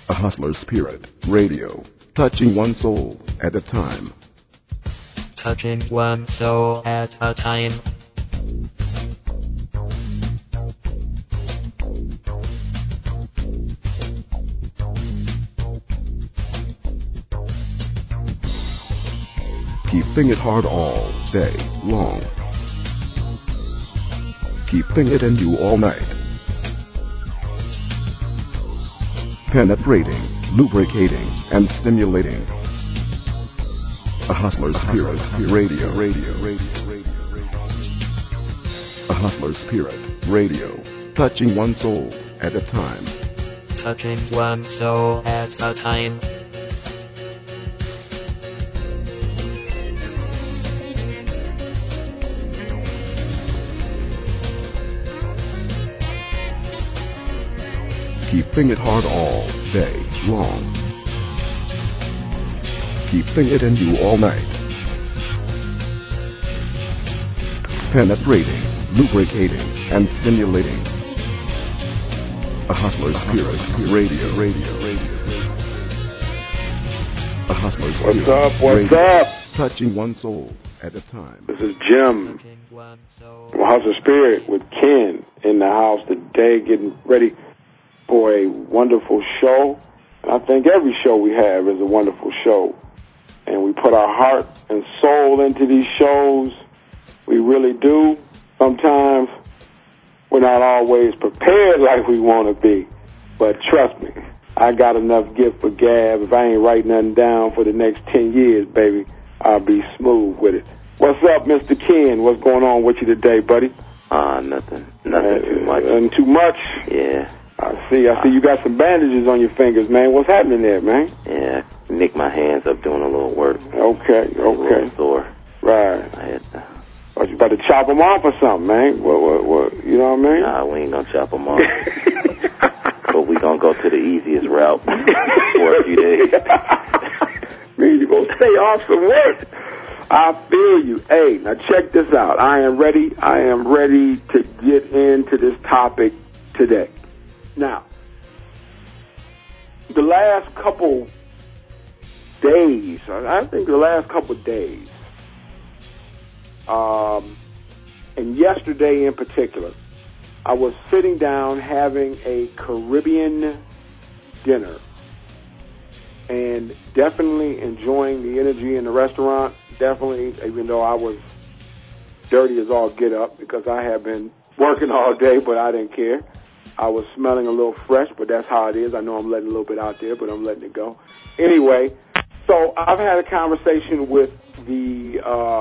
A Hustler's Spirit Radio, touching one soul at a time. Touching one soul at a time. Keeping it hard all day long. Keeping it in you all night. Penetrating, lubricating, and stimulating. A Hustler's Spirit Radio. A Hustler's Spirit Radio, touching one soul at a time. Touching one soul at a time. Keeping it hard all day long. Keeping it in you all night. Penetrating, lubricating, and stimulating. A Hustler's Spirit Radio. A Hustler's Spirit What's up? Touching one soul at a time. This is Jim from Hustler's Spirit with Ken in the house today, getting ready for a wonderful show. And I think every show we have is a wonderful show. And we put our heart and soul into these shows. We really do. Sometimes we're not always prepared like we want to be. But trust me, I got enough gift for gab. If I ain't writing nothing down for the next 10 years, baby, I'll be smooth with it. What's up, Mr. Ken? What's going on with you today, buddy? Nothing too much. Nothing too much? Yeah. I see you got some bandages on your fingers, man. What's happening there, man? Yeah, nicked my hands up doing a little work. Okay. A little sore. Right. I had to... What, you about to chop them off or something, man? What, you know what I mean? Nah, we ain't gonna chop them off. But we gonna go to the easiest route for a few days. Man, you gonna stay off some work. I feel you. Hey, now check this out. I am ready to get into this topic today. Now, the last couple days, and yesterday in particular, I was sitting down having a Caribbean dinner and definitely enjoying the energy in the restaurant. Definitely, even though I was dirty as all get up because I had been working all day, but I didn't care. I was smelling a little fresh, but that's how it is. I know I'm letting a little bit out there, but I'm letting it go. Anyway, so I've had a conversation with the,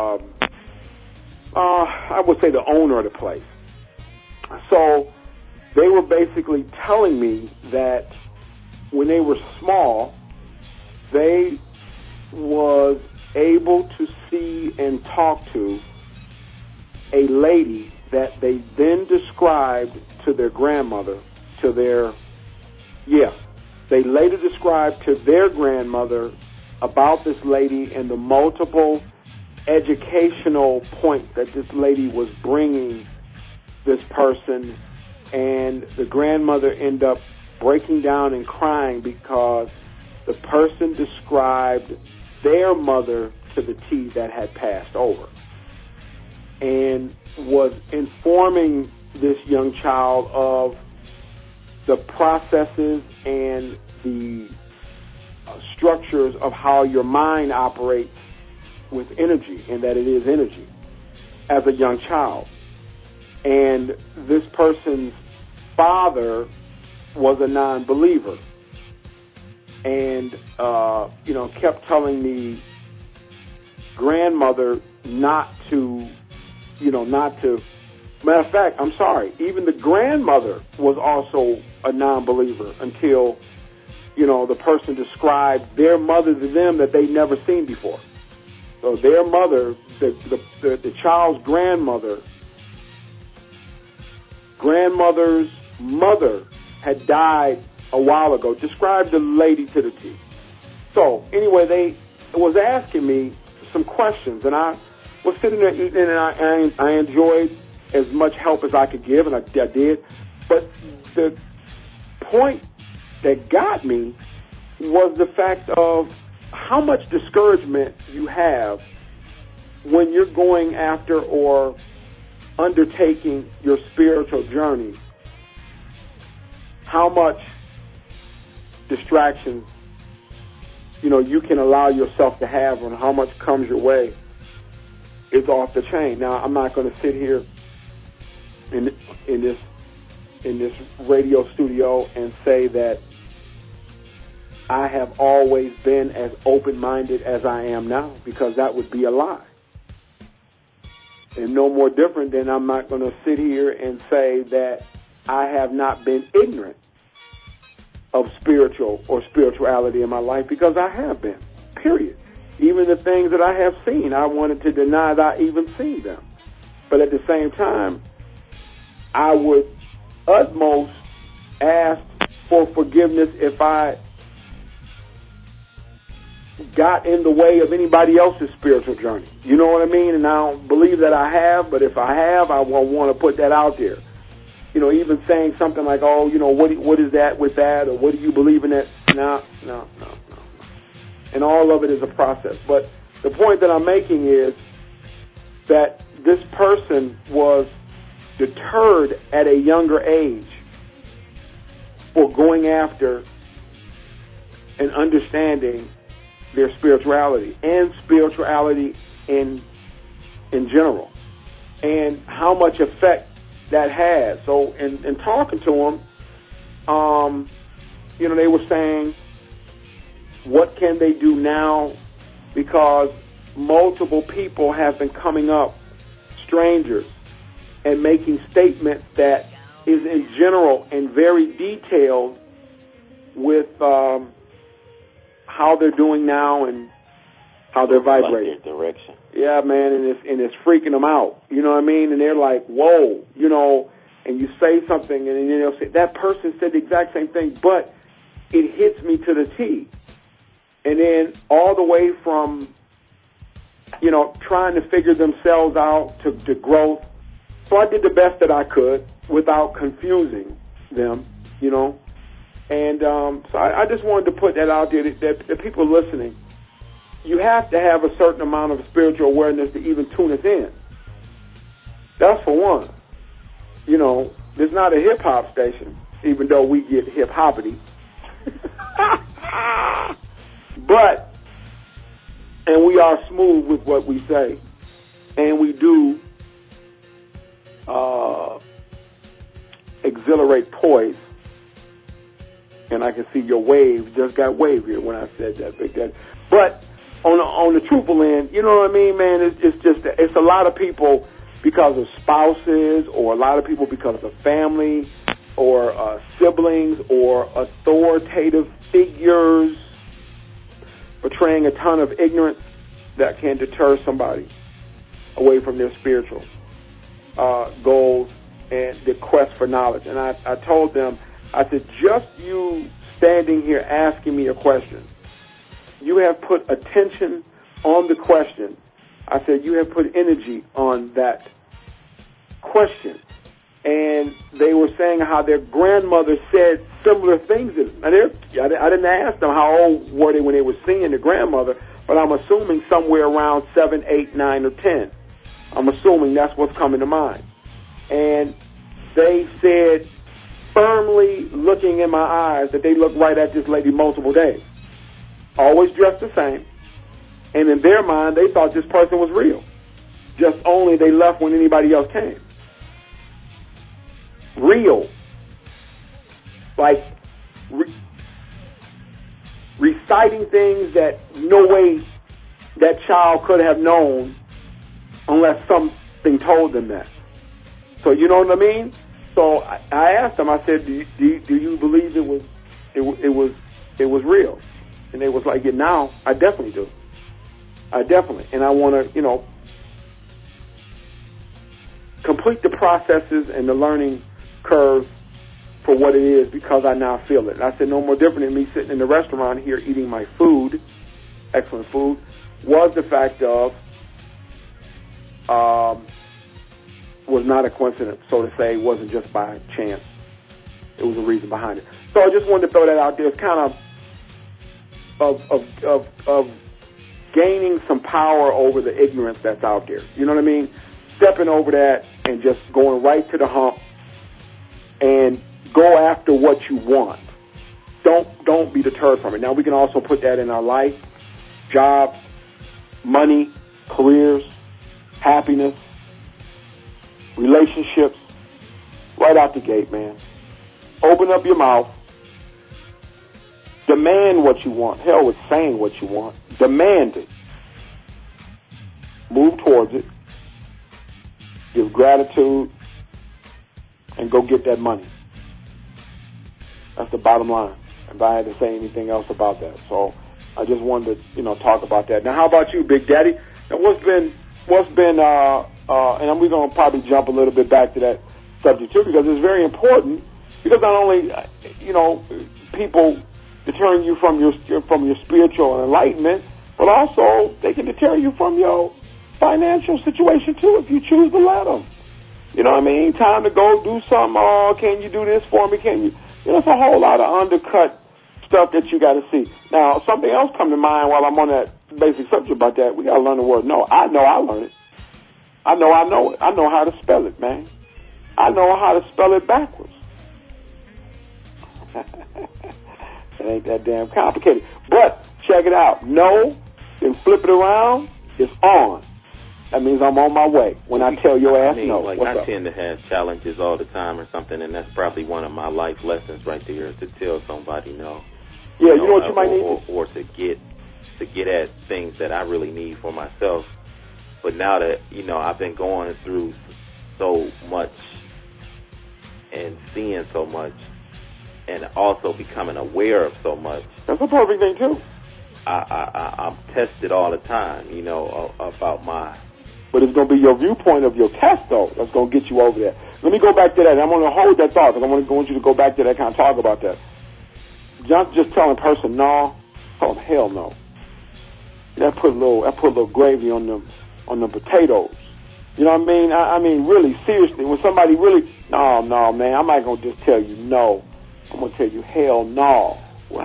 I would say the owner of the place. So they were basically telling me that when they were small, they was able to see and talk to a lady that they then described to their grandmother, they later described to their grandmother about this lady and the multiple educational points that this lady was bringing this person, and the grandmother ended up breaking down and crying because the person described their mother to the T that had passed over, and was informing this young child of the processes and the structures of how your mind operates with energy, and that it is energy, as a young child. And this person's father was a non-believer, and kept telling the grandmother not to. Matter of fact, I'm sorry, even the grandmother was also a non-believer until, the person described their mother to them that they'd never seen before. So their mother, the child's grandmother's mother had died a while ago, described the lady to the T. So anyway, they was asking me some questions, and I was sitting there eating, and I enjoyed as much help as I could give, and I did. But the point that got me was the fact of how much discouragement you have when you're going after or undertaking your spiritual journey. How much distractions, you can allow yourself to have, and how much comes your way is off the chain. Now, I'm not going to sit here in this radio studio and say that I have always been as open-minded as I am now, because that would be a lie. And no more different than I'm not going to sit here and say that I have not been ignorant of spiritual or spirituality in my life, because I have been, period. Even the things that I have seen, I wanted to deny that I even seen them. But at the same time, I would utmost ask for forgiveness if I got in the way of anybody else's spiritual journey. You know what I mean? And I don't believe that I have, but if I have, I will want to put that out there. Even saying something like, oh, what is that with that, or what do you believe in that? No. And all of it is a process. But the point that I'm making is that this person was deterred at a younger age for going after and understanding their spirituality and spirituality in general, and how much effect that has. So in talking to them, they were saying, what can they do now? Because multiple people have been coming up, strangers, and making statements that is in general and very detailed with how they're doing now and how they're vibrating. Like their direction. Yeah, man, and it's freaking them out. You know what I mean? And they're like, whoa, and you say something, and then they'll say, that person said the exact same thing, but it hits me to the T. And then all the way from, trying to figure themselves out to growth. So I did the best that I could without confusing them, And so I just wanted to put that out there, that the people listening, you have to have a certain amount of spiritual awareness to even tune us in. That's for one. There's not a hip-hop station, even though we get hip-hoppity. But, and we are smooth with what we say, and we do exhilarate poise. And I can see your wave just got wave here when I said that, Big Daddy. But on the truthful end, you know what I mean, man? It's a lot of people because of spouses, or a lot of people because of family, or siblings, or authoritative figures portraying a ton of ignorance that can deter somebody away from their spiritual goals and the quest for knowledge. And I told them, I said, just you standing here asking me a question, you have put attention on the question. I said, you have put energy on that question. And they were saying how their grandmother said similar things. I didn't ask them how old were they when they were seeing their grandmother, but I'm assuming somewhere around 7, 8, 9, or 10. I'm assuming that's what's coming to mind. And they said, firmly looking in my eyes, that they looked right at this lady multiple days. Always dressed the same. And in their mind, they thought this person was real. Just only they left when anybody else came. Real. Like reciting things that no way that child could have known unless something told them that. So you know what I mean? So I asked them, I said, do you believe it was real? And they was like, yeah, now I definitely do. I definitely. And I want to, complete the processes and the learning curve for what it is, because I now feel it. And I said, no more different than me sitting in the restaurant here eating my food, excellent food, was the fact of, was not a coincidence, so to say. It wasn't just by chance. It was a reason behind it. So I just wanted to throw that out there. It's kind of of gaining some power over the ignorance that's out there. You know what I mean? Stepping over that and just going right to the hump and go after what you want. Don't be deterred from it. Now, we can also put that in our life, job, money, careers, happiness, relationships, right out the gate, man. Open up your mouth. Demand what you want. Hell with saying what you want. Demand it. Move towards it. Give gratitude. And go get that money. That's the bottom line. If I had to say anything else about that. So I just wanted to, talk about that. Now, how about you, Big Daddy? Now, what's been, and we're going to probably jump a little bit back to that subject too, because it's very important. Because not only, people deterring you from your spiritual enlightenment, but also they can deter you from your financial situation too if you choose to let them. You know what I mean? Time to go do something. Oh, can you do this for me? Can you? It's a whole lot of undercut stuff that you got to see. Now, something else come to mind while I'm on that basic subject about that. We got to learn the word no. I know I learned it. I know it. I know how to spell it, man. I know how to spell it backwards. It ain't that damn complicated. But check it out. No, then flip it around, it's on. That means I'm on my way when I tell your ass no. I tend to have challenges all the time or something, and that's probably one of my life lessons right there, to tell somebody no. Yeah, you know what you might need? Or to get at things that I really need for myself. But now that, I've been going through so much and seeing so much and also becoming aware of so much. That's a perfect thing, too. I'm tested all the time, about my... But it's going to be your viewpoint of your test, though, that's going to get you over there. Let me go back to that. I'm going to hold that thought, because I want you to go back to that, kind of talk about that. Just telling a person no, tell them hell no. That put a little gravy on them potatoes. You know what I mean? I mean, really, seriously, when somebody really, no, man, I'm not going to just tell you no. I'm going to tell you hell no. Well,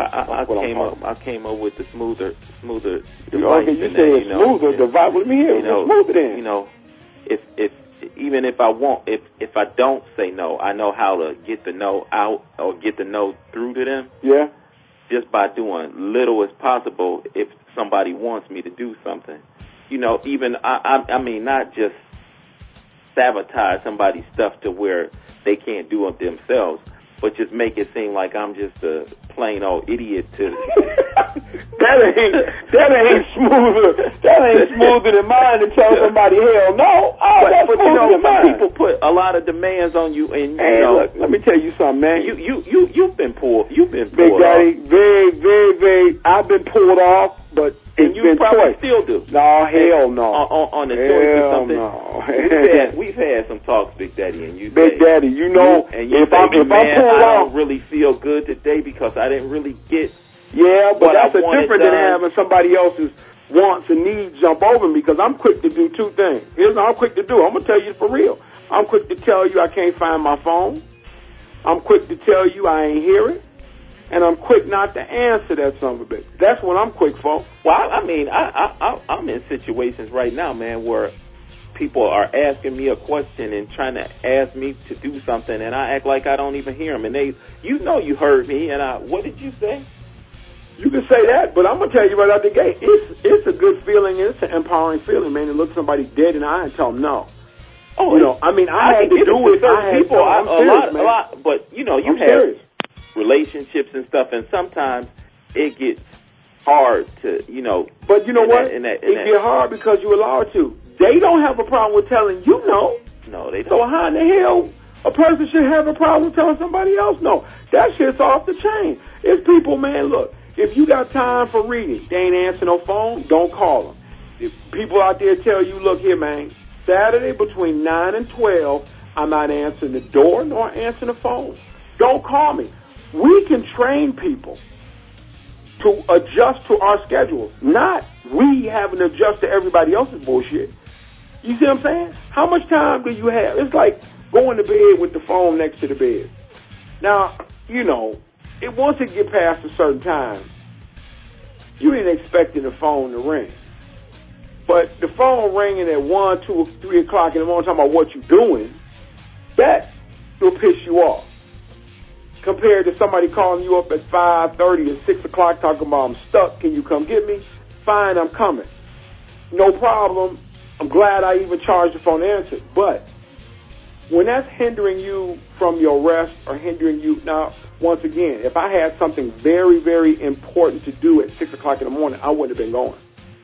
I came up with the smoother device. Okay, you say smoother device. Let me hear it. Smoother then. If even if I don't say no, I know how to get the no out or get the no through to them. Yeah. Just by doing little as possible. If somebody wants me to do something, even I mean, not just sabotage somebody's stuff to where they can't do it themselves, but just make it seem like I'm just a plain old idiot to... that ain't smoother. That ain't smoother than mine to tell somebody hell no. But people put a lot of demands on you, and look, let me tell you something, man. You've been pulled. Big Daddy, very, very, very. I've been pulled off, but and you probably still do. No, hell no. On the choice or something. No. We've had some talks, Big Daddy, and you. Big Daddy, if I'm pulled I off, don't really feel good today because I didn't really get. Yeah, but that's different than having somebody else's wants and needs jump over me, because I'm quick to do two things. Here's what I'm quick to do. I'm gonna tell you for real. I'm quick to tell you I can't find my phone. I'm quick to tell you I ain't hear it. And I'm quick not to answer that son of a bitch. That's what I'm quick for. Well, I mean, I'm in situations right now, man, where people are asking me a question and trying to ask me to do something, and I act like I don't even hear them. And they, you heard me, and what did you say? You can say that, but I'm going to tell you right out the gate, it's a good feeling, and it's an empowering feeling, man, to look somebody dead in the eye and tell them no. Oh, I mean, I had to do it. A lot, but, you have relationships and stuff, and sometimes it gets hard to, But you know what? It get hard because you allow it to. They don't have a problem with telling you no. No, they don't. So how in the hell a person should have a problem with telling somebody else no? That shit's off the chain. It's people, man, look, if you got time for reading, they ain't answering no phone, don't call them. If people out there tell you, look here, man, Saturday between 9 and 12, I'm not answering the door nor answering the phone. Don't call me. We can train people to adjust to our schedule, not we having to adjust to everybody else's bullshit. You see what I'm saying? How much time do you have? It's like going to bed with the phone next to the bed. Now, once it get past a certain time, you ain't expecting the phone to ring. But the phone ringing at 1, 2, or 3 o'clock in the morning talking about what you're doing, that will piss you off. Compared to somebody calling you up at 5:30 and 6 o'clock talking about, I'm stuck, can you come get me? Fine, I'm coming. No problem. I'm glad I even charged the phone to answer. But when that's hindering you from your rest or hindering you, now, once again, if I had something very, very important to do at 6 o'clock in the morning, I wouldn't have been going.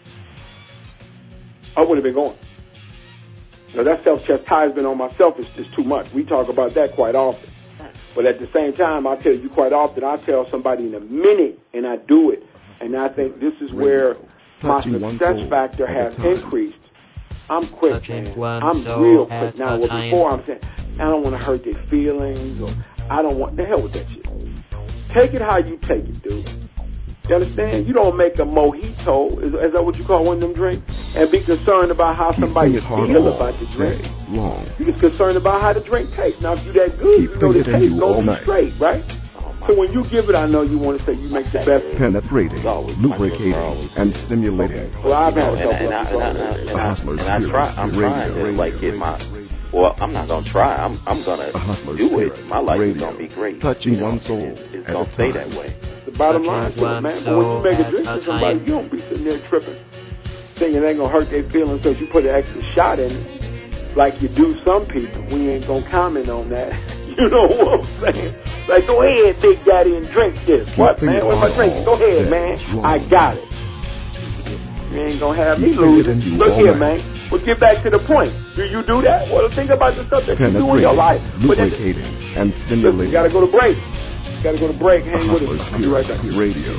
I wouldn't have been going. Now, that self-chastisement on myself is just too much. We talk about that quite often. But at the same time, I tell you quite often, I tell somebody in a minute, and I do it. And I think this is where my success factor has increased. I'm quick, man. I'm real quick. Now, before I'm saying, I don't want to hurt their feelings, or I don't want, the hell with that shit. Take it how you take it, dude. You understand? You don't make a mojito, is that what you call one of them drinks, and be concerned about how somebody feel about the drink. You're just concerned about how the drink tastes. Now, if you that good, you know the taste gonna be straight, right? So when you give it, I know you want to say you make the best. Penetrating, lubricating, and stimulating. Well, I've had a couple and I'm trying to like get my. Well, I'm not gonna try. I'm gonna do it. My life is gonna be great. Touching one soul. It's gonna stay that way. The bottom line to it, man. But when you make a drink for somebody, you don't be sitting there tripping, thinking it ain't gonna hurt their feelings because you put an extra shot in it, like you do some people. We ain't gonna comment on that. You know what I'm saying? Like, go ahead, Big Daddy, and drink this. What, man? What's my drink? Go ahead, man. I got it. You ain't gonna have me lose. Look here, man. Well, get back to the point. Do you do that? Well, think about the stuff that you do in your life. Lubricating and stimulating. You gotta go to break. Gotta go to break. Hang with us. I'll be right back. Radio.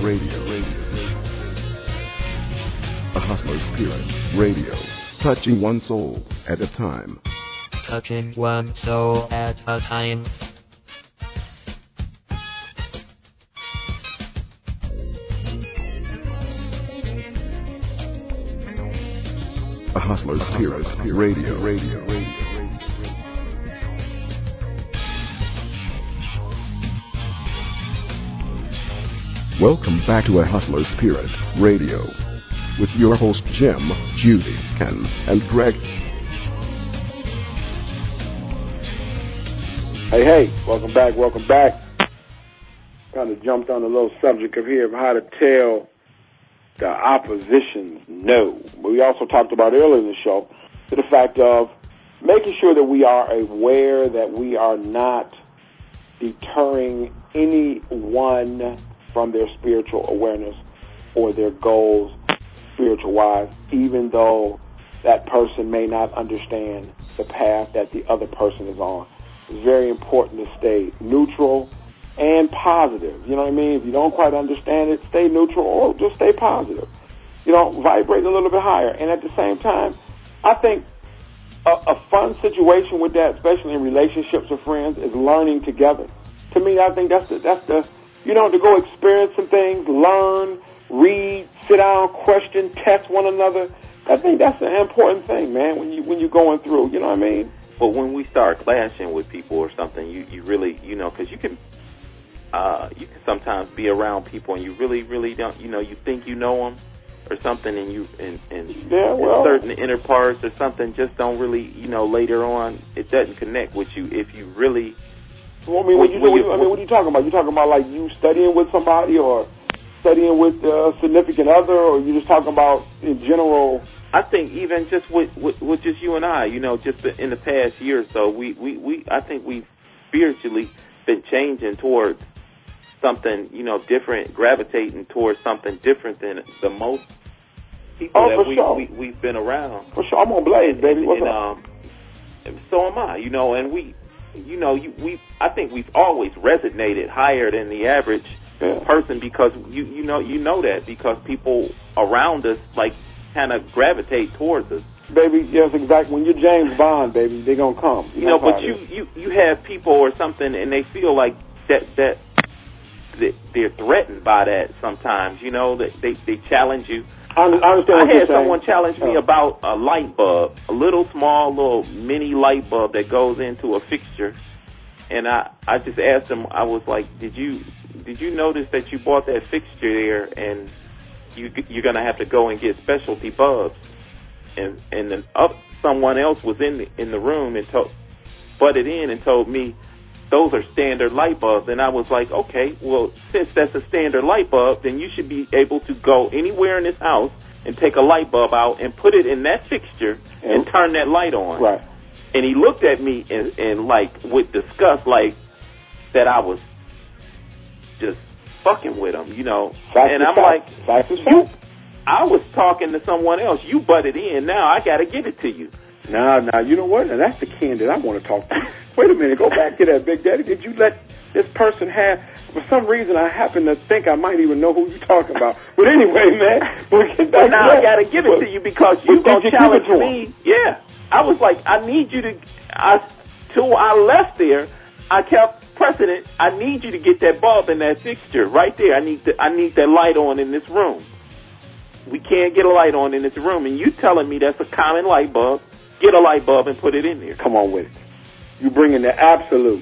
A Hustler's Spirit Radio. Touching one soul at a time. Touching one soul at a time. A Hustler's Spirit Radio. Welcome back to A Hustler's Spirit Radio with your host Jim, Judy, Ken, and Greg. Hey, welcome back. Kind of jumped on a little subject of here of how to tell the opposition no. But we also talked about earlier in the show to the fact of making sure that we are aware that we are not deterring anyone from their spiritual awareness or their goals spiritual-wise, even though that person may not understand the path that the other person is on. It's very important to stay neutral and positive. You know what I mean? If you don't quite understand it, stay neutral or just stay positive. You know, vibrate a little bit higher. And at the same time, I think a fun situation with that, especially in relationships with friends, is learning together. To me, I think that's the you know, to go experience some things, learn, read, sit down, question, test one another. I think that's an important thing, man, when you're going through. You know what I mean? But when we start clashing with people or something, you really, you know, because you can sometimes be around people and you really don't, you know, you think you know them or something, and certain inner parts or something just don't really, you know, later on it doesn't connect with you if you really. Well, I mean, what are you talking about? You talking about like you studying with somebody or studying with a significant other, or you just talking about in general? I think even just with just you and I, you know, just in the past year or so, I think we've spiritually been changing towards something, you know, different, gravitating towards something different than the most people we've been around. For sure, I'm on blaze, baby. What's up? So am I, you know, and I think we've always resonated higher than the average person because you know that because people around us like kind of gravitate towards us. Baby, yes, exactly. When you're James Bond, baby, they're gonna come. You know, but you have people or something, and they feel like that they're threatened by that sometimes. You know, that they challenge you. I understand. I had someone challenge me about a light bulb, a little small, little mini light bulb that goes into a fixture, and I just asked him. I was like, "Did you notice that you bought that fixture there, and you're going to have to go and get specialty bulbs. And then someone else was in the room and butted in and told me those are standard light bulbs. And I was like, okay, well, since that's a standard light bulb, then you should be able to go anywhere in this house and take a light bulb out and put it in that fixture and turn that light on. Right. And he looked at me and like with disgust, like that I was just fucking with him, you know. And I'm like, I was talking to someone else. You butted in. Now I got to give it to you. Now, you know what? Now, that's the candidate I want to talk to. Wait a minute. Go back to that, Big Daddy. Did you let this person have... For some reason, I happen to think I might even know who you're talking about. But anyway, man, we'll get back now I got to give it to you because you're going to challenge me. Yeah. I was like, I need you to... Till I left there, I kept pressing it. I need you to get that bulb in that fixture right there. I need that light on in this room. We can't get a light on in this room, and you telling me that's a common light bulb. Get a light bulb and put it in there. Come on with it. You bring in the absolute.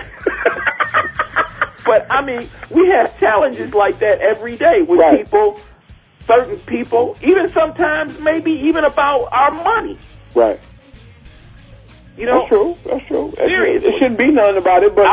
But, I mean, we have challenges like that every day with people, certain people, even sometimes maybe even about our money. Right. You know? That's true. Seriously. It shouldn't be nothing about it, but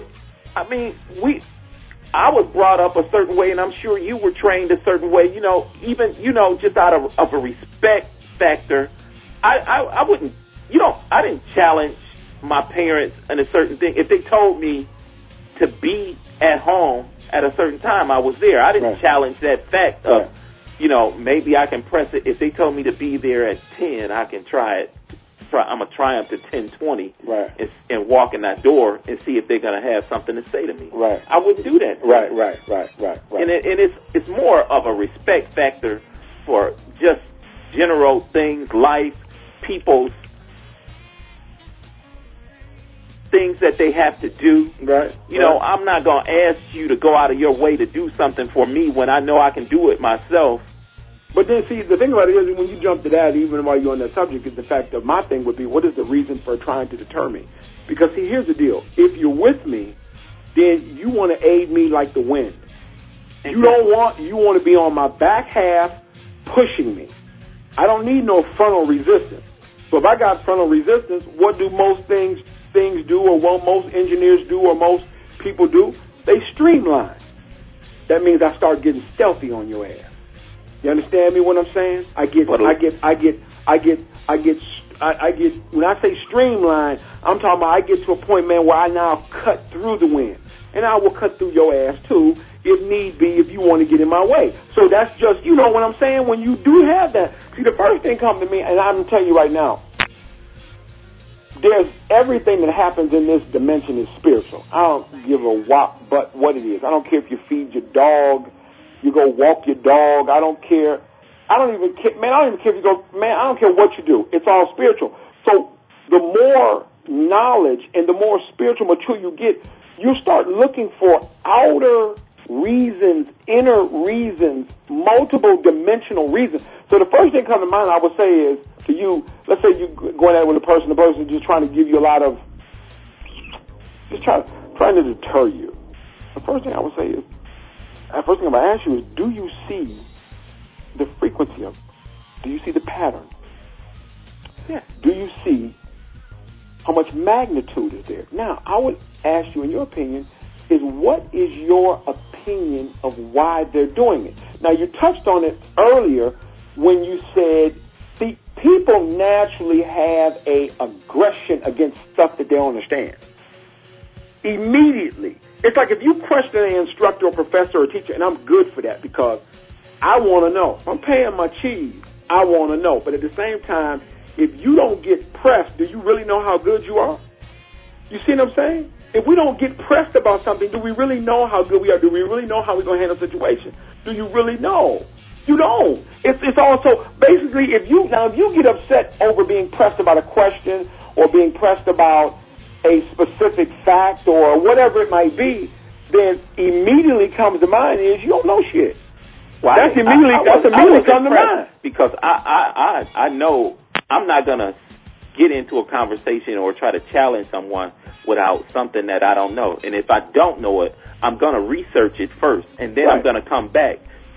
I was brought up a certain way, and I'm sure you were trained a certain way, you know, even, you know, just out of a respect factor. I wouldn't, you know, I didn't challenge my parents in a certain thing. If they told me to be at home at a certain time, I was there. I didn't challenge that fact of, you know, maybe I can press it. If they told me to be there at 10, I can try it. I'm going to try them to 10:20 and walk in that door and see if they're going to have something to say to me. Right. I wouldn't do that. Right. And it's more of a respect factor for just general things, life, people's things that they have to do. Right. You know, I'm not going to ask you to go out of your way to do something for me when I know I can do it myself. But then, see, the thing about it is when you jump to that, even while you're on that subject, is the fact that my thing would be, what is the reason for trying to deter me? Because, see, here's the deal. If you're with me, then you want to aid me like the wind. You want to be on my back half pushing me. I don't need no frontal resistance. So if I got frontal resistance, what do most things do, or what most engineers do, or most people do? They streamline. That means I start getting stealthy on your ass. You understand me what I'm saying? I get, when I say streamline, I'm talking about I get to a point, man, where I now cut through the wind. And I will cut through your ass, too, if need be, if you want to get in my way. So that's just, you know what I'm saying? When you do have that, see, the first thing comes to me, and I'm going to tell you right now, there's everything that happens in this dimension is spiritual. I don't give a whop but what it is. I don't care if you feed your dog, you go walk your dog. I don't care. I don't even care if you go, man, I don't care what you do. It's all spiritual. So the more knowledge and the more spiritual mature you get, you start looking for outer reasons, inner reasons, multiple dimensional reasons. So the first thing that comes to mind, I would say, is to you, let's say you're going at it with the person is just trying to give you a lot of, just trying to deter you. The first thing I would say is, the first thing I'm going to ask you is, do you see the frequency of it? Do you see the pattern? Yeah. Do you see how much magnitude is there? Now, I would ask you, in your opinion, is what is your opinion of why they're doing it? Now, you touched on it earlier when you said, see, people naturally have a aggression against stuff that they don't understand. Immediately. It's like if you question an instructor or professor or teacher, and I'm good for that because I want to know. If I'm paying my cheese, I want to know. But at the same time, if you don't get pressed, do you really know how good you are? You see what I'm saying? If we don't get pressed about something, do we really know how good we are? Do we really know how we're going to handle a situation? Do you really know? You don't. It's also, basically, if you get upset over being pressed about a question or being pressed about a specific fact or whatever it might be, then immediately comes to mind is you don't know shit. Well, that's immediately comes to mind. Because I know I'm not going to get into a conversation or try to challenge someone without something that I don't know. And if I don't know it, I'm going to research it first, and then I'm going to come back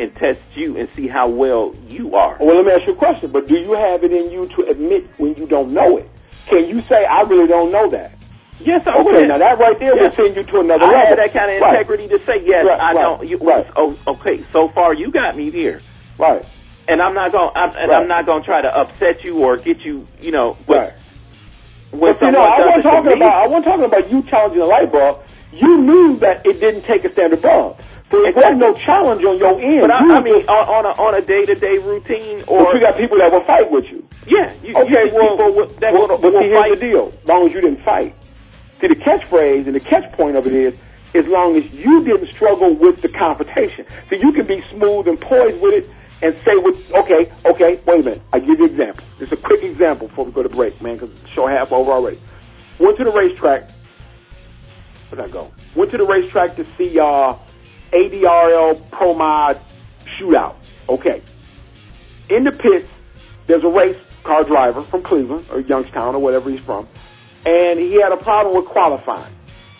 and test you and see how well you are. Well, let me ask you a question. But do you have it in you to admit when you don't know it? Can you say, I really don't know that? Yes, I okay, would. Now that right there will send you to another level. I had that kind of integrity to say, yes, I don't. Okay, so far you got me here. Right. And I'm not going. I'm not going to try to upset you or get you. But when I wasn't talking about you challenging the light bulb. You knew that it didn't take a standard bulb. So there was no challenge on your end. But I mean, on a day-to-day routine, or but you got people that will fight with you. Yeah. But here's the deal. As long as you didn't fight. See, the catchphrase and the catch point of it is, as long as you didn't struggle with the confrontation. So you can be smooth and poised with it and say, okay, wait a minute. I give you an example. Just a quick example before we go to break, man, because the show half over already. Went to the racetrack. Where'd I go? Went to the racetrack to see ADRL Pro Mod shootout. Okay. In the pits, there's a race car driver from Cleveland or Youngstown or whatever he's from, and he had a problem with qualifying.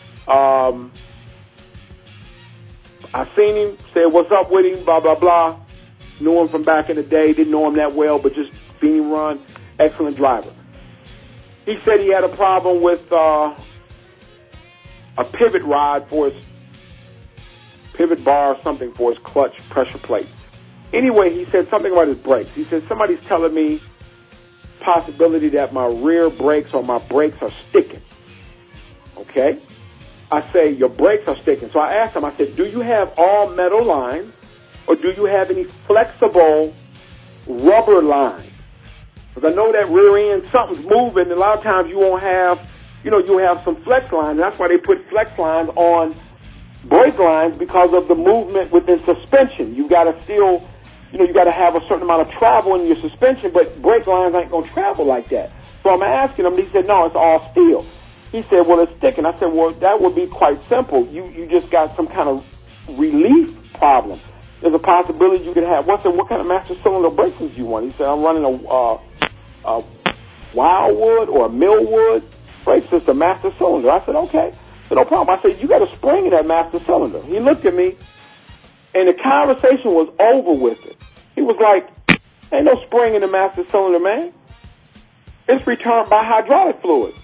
I seen him, said, what's up with him, blah, blah, blah. Knew him from back in the day, didn't know him that well, but just seen him run. Excellent driver. He said he had a problem with a pivot rod for his pivot bar or something for his clutch pressure plate. Anyway, he said something about his brakes. He said, somebody's telling me possibility that my rear brakes or my brakes are sticking. Okay? I say, your brakes are sticking. So I asked him, I said, do you have all metal lines or do you have any flexible rubber lines? Because I know that rear end, something's moving, and a lot of times you won't have, you'll have some flex lines. That's why they put flex lines on brake lines, because of the movement within suspension. You got to still, you got to have a certain amount of travel in your suspension, but brake lines ain't going to travel like that. So I'm asking him, he said, no, it's all steel. He said, well, it's sticking. I said, well, that would be quite simple. You just got some kind of relief problem. There's a possibility you could have, what kind of master cylinder brakes do you want? He said, I'm running a Wildwood or a Millwood brake system, master cylinder. I said, okay. So no problem. I said, you got a spring in that master cylinder. He looked at me, and the conversation was over with it. He was like, ain't no spring in the master cylinder, man. It's returned by hydraulic fluid.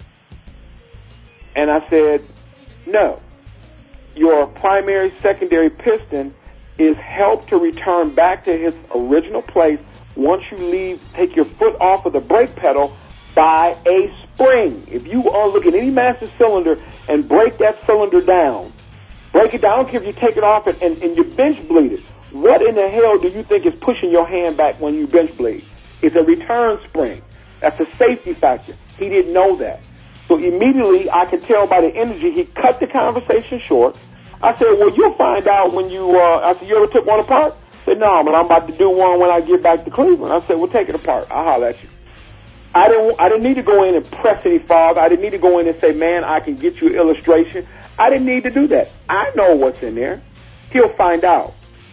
And I said, no. Your primary, secondary piston is helped to return back to its original place once you take your foot off of the brake pedal by a spring. If you look at any master cylinder and break that cylinder down, break it down, I don't care if you take it off and you bench bleed it. What in the hell do you think is pushing your hand back when you bench bleed? It's a return spring. That's a safety factor. He didn't know that. So immediately I could tell by the energy, he cut the conversation short. I said, well, you'll find out when I said, you ever took one apart? He said, no, but I'm about to do one when I get back to Cleveland. I said, well, take it apart. I'll holler at you. I didn't need to go in and press any father. I didn't need to go in and say, man, I can get you an illustration. I didn't need to do that. I know what's in there. He'll find out.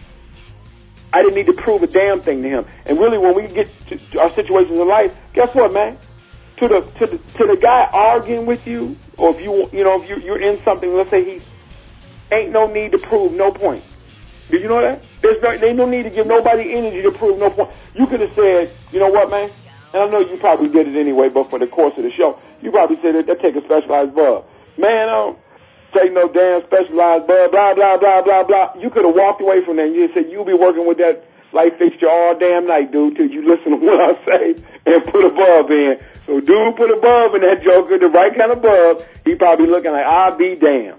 I didn't need to prove a damn thing to him. And really, when we get to our situations in life, guess what, man? To the guy arguing with you, or if you're in something, let's say he ain't no need to prove no point. Did you know that? There's no need to give nobody energy to prove no point. You could have said, you know what, man? And I know you probably did it anyway, but for the course of the show, you probably said that take a specialized bulb. Man, I don't take no damn specialized bulb, blah, blah, blah, blah, blah. You could have walked away from that and you said, you'll be working with that light fixture all damn night, dude, till you listen to what I say and put a bulb in. So dude put a bulb in that joker, the right kind of bulb. He probably looking like, I'll be damned.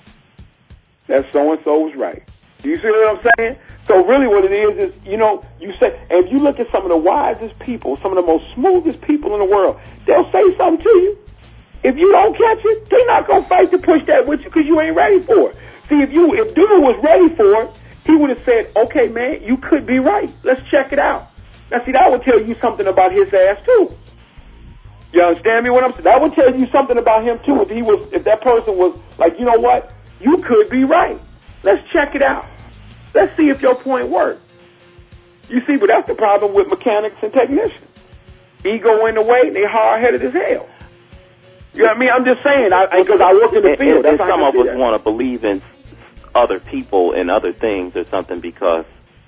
That so-and-so was right. Do you see what I'm saying? So really what it is you say, and if you look at some of the wisest people, some of the most smoothest people in the world, they'll say something to you. If you don't catch it, they're not going to fight to push that with you because you ain't ready for it. See, if dude was ready for it, he would have said, okay, man, you could be right. Let's check it out. Now, see, that would tell you something about his ass, too. You understand me what I'm saying? That would tell you something about him, too, if that person was like, you know what? You could be right. Let's check it out. Let's see if your point works. You see, but that's the problem with mechanics and technicians. Ego in the way, and they hard-headed as hell. You know what I mean? I'm just saying, because I work in the field. And some of us want to believe in other people and other things or something because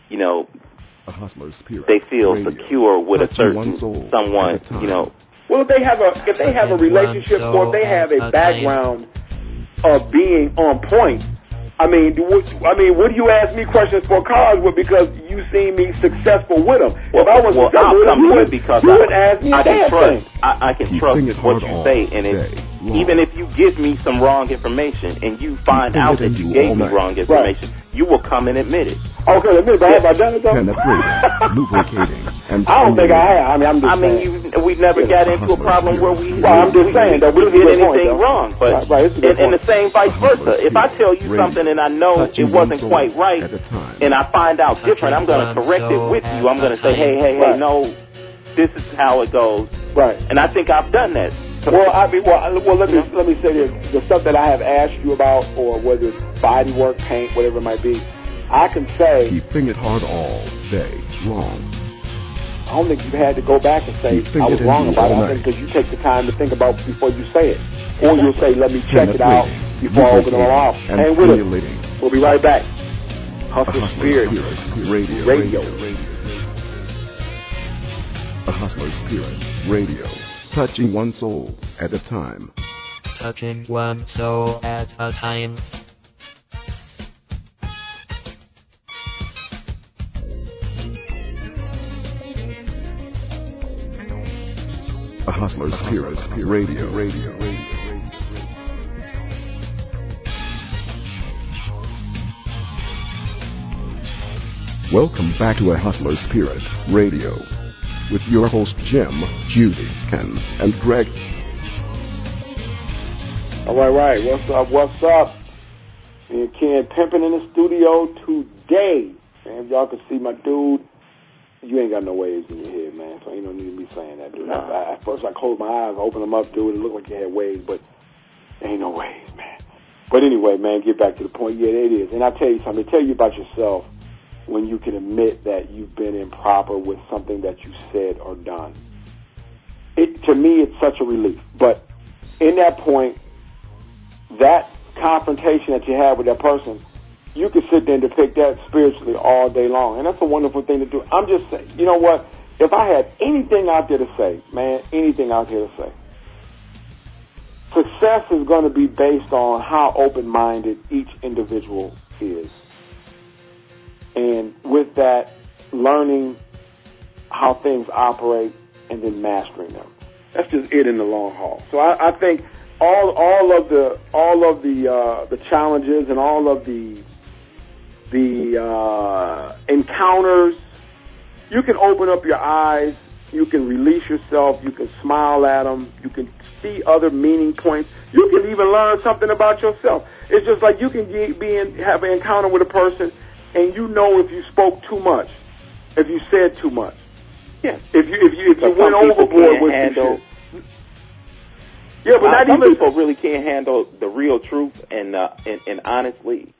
you know, A Hustler's Spirit they feel Radio. secure with a Touching certain one's soul someone, at a time. you know. Well, if they have a relationship or if they have a background of being on point, I mean, would you ask me questions for cars with because you seen me successful with them? Well, if I was I'll successful, come to you because you would ask me I can that trust. thing. I can You trust sing it what hard you all say, and day long. even if you give me some wrong information and you find sing out it that into you gave all me night. wrong information, you will come and admit it. Okay, let me. But have I done it though? Penetrating, lubricating, and I don't think I have. I'm just saying. We've never got into a problem where we I'm just saying that we did did anything wrong, but and the same vice versa. If I tell you something and I know it wasn't quite right, and I find out different, I'm going to correct it with you. I'm going to say, hey, no, this is how it goes. Right. And I think I've done that. Well, let me say this: the stuff that I have asked you about, or whether it's body work, paint, whatever it might be, I can say keeping it hard all day long. I don't think you've had to go back and say I was wrong about it. I think because you take the time to think about before you say it, or you'll say, "Let me check it out before I open it all off." And with it. We'll be right back. Hustler Spirit Radio. A Hustler Spirit Radio. Touching one soul at a time. Touching one soul at a time. A Hustler Spirit Radio. Welcome back to A Hustler Spirit Radio with your host Jim, Judy, Ken, and Greg. All right. What's up? Me and Ken pimping in the studio today. Man, if y'all can see my dude, you ain't got no waves in your head, man. So ain't no need to be saying that, dude. At first I closed my eyes, opened them up, dude. It looked like you had waves, but ain't no waves, man. But anyway, man, get back to the point. Yeah, it is. And I'll tell you something. Tell you about yourself when you can admit that you've been improper with something that you said or done. To me, it's such a relief. But in that point, that confrontation that you have with that person, you can sit there and depict that spiritually all day long. And that's a wonderful thing to do. I'm just saying, you know what? If I had anything out there to say, man, anything out there to say, success is going to be based on how open-minded each individual is. And with that, learning how things operate and then mastering them. That's just it in the long haul. So I think all of the challenges and all of the encounters, you can open up your eyes, you can release yourself, you can smile at them, you can see other meaning points, you can even learn something about yourself. It's just like you can have an encounter with a person, and you know if you spoke too much, if you said too much. Yeah. If you went overboard with handle. Yeah, but not some even people really can't handle the real truth, and honestly,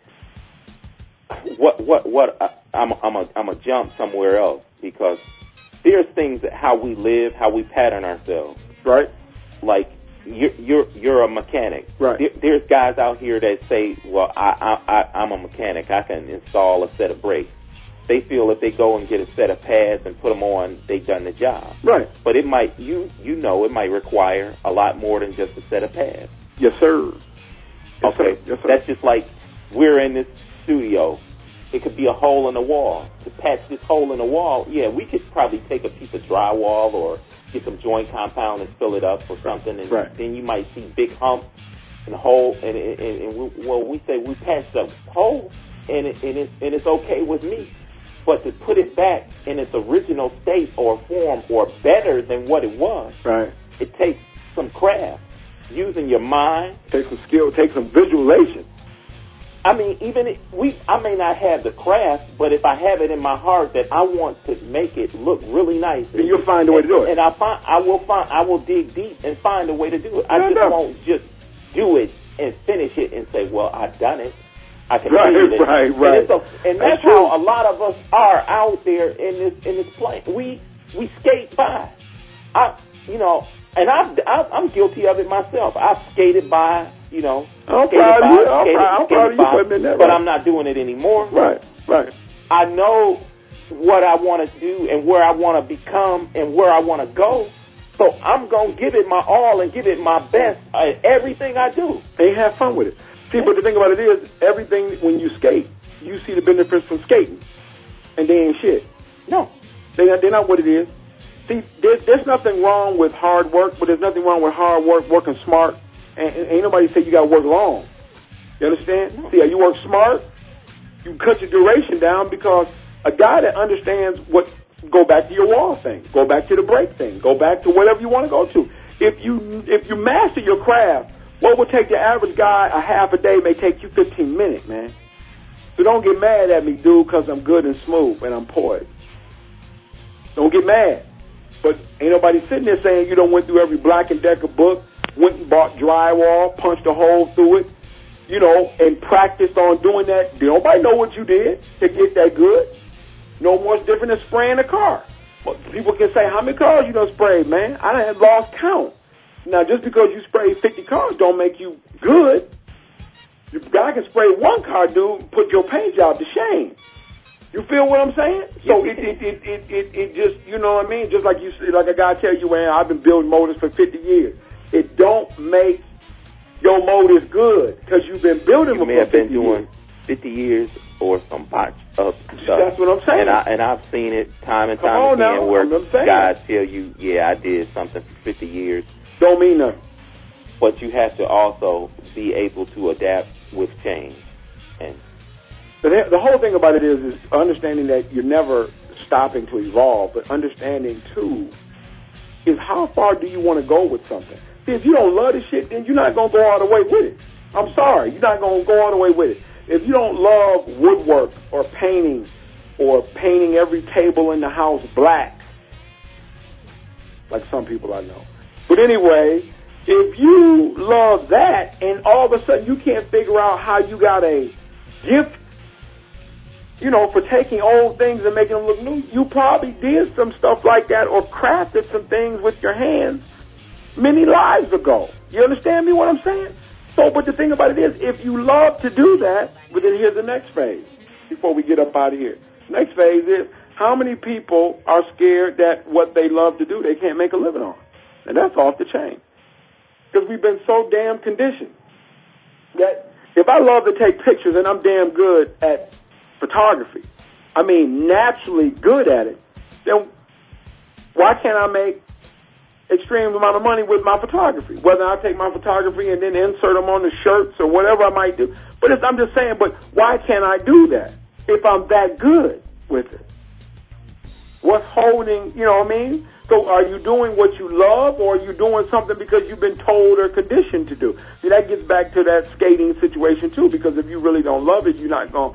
I'm a jump somewhere else, because there's things that how we live, how we pattern ourselves. Right. Like you're a mechanic. Right. There's guys out here that say, well, I'm a mechanic. I can install a set of brakes. They feel if they go and get a set of pads and put them on, they've done the job. Right. But it might, it might require a lot more than just a set of pads. Yes, sir. Yes, okay. Sir. Yes, sir. That's just like we're in this studio. It could be a hole in the wall. To patch this hole in the wall, we could probably take a piece of drywall or get some joint compound and fill it up or something, and then you might see big humps and hole. And we say we patched the hole, and it's okay with me. But to put it back in its original state or form or better than what it was, it takes some craft, using your mind. Takes some skill, takes some visualization. I mean, I may not have the craft, but if I have it in my heart that I want to make it look really nice, then you'll find a way to do it. And I will dig deep and find a way to do it. I won't just do it and finish it and say, well, I've done it. I can right. And that's how a lot of us are out there in this plane. We skate by. I'm guilty of it myself. I've skated by, I'm proud of you for admitting that. But I'm not doing it anymore. Right. I know what I want to do and where I want to become and where I want to go. So I'm going to give it my all and give it my best at everything I do. And have fun with it. See, but the thing about it is, everything, when you skate, you see the benefits from skating. And they ain't shit. No. They're not what it is. See, there's nothing wrong with hard work, but there's nothing wrong with hard work, working smart. And ain't nobody say you got to work long. You understand? No. See, you work smart, you cut your duration down, because a guy that understands what, go back to your wall thing, go back to the break thing, go back to whatever you want to go to. If you master your craft, what would take the average guy a half a day may take you 15 minutes, man. So don't get mad at me, dude, because I'm good and smooth and I'm poised. Don't get mad. But ain't nobody sitting there saying you done went through every Black & Decker book, went and bought drywall, punched a hole through it, and practiced on doing that. Nobody know what you did to get that good. No more different than spraying a car. But people can say, how many cars you done sprayed, man? I done have lost count. Now, just because you sprayed 50 cars don't make you good. The guy can spray one car, dude, and put your paint job to shame. You feel what I'm saying? So it just, you know what I mean? Just like you, like a guy tell you, man, I've been building motors for 50 years. It don't make your motors good because you've been building them for 50 years. You may have been doing 50 years or some botch up stuff. That's what I'm saying. And I've seen it time and time again where guys tell you, yeah, I did something for 50 years. Don't mean nothing. But you have to also be able to adapt with change. And the whole thing about it is understanding that you're never stopping to evolve, but understanding, too, is how far do you want to go with something. See, if you don't love the shit, then you're not going to go all the way with it. I'm sorry. You're not going to go all the way with it. If you don't love woodwork or painting every table in the house black, like some people I know. But anyway, if you love that and all of a sudden you can't figure out how you got a gift, for taking old things and making them look new, you probably did some stuff like that or crafted some things with your hands many lives ago. You understand me what I'm saying? So, but the thing about it is, if you love to do that, well, then here's the next phase before we get up out of here. Next phase is, how many people are scared that what they love to do, they can't make a living on? And that's off the chain. Because we've been so damn conditioned that if I love to take pictures and I'm damn good at photography, naturally good at it, then why can't I make extreme amount of money with my photography? Whether I take my photography and then insert them on the shirts or whatever I might do. But I'm just saying, but why can't I do that if I'm that good with it? What's holding, you know what I mean? So are you doing what you love, or are you doing something because you've been told or conditioned to do? See, that gets back to that skating situation too, because if you really don't love it, you're not going.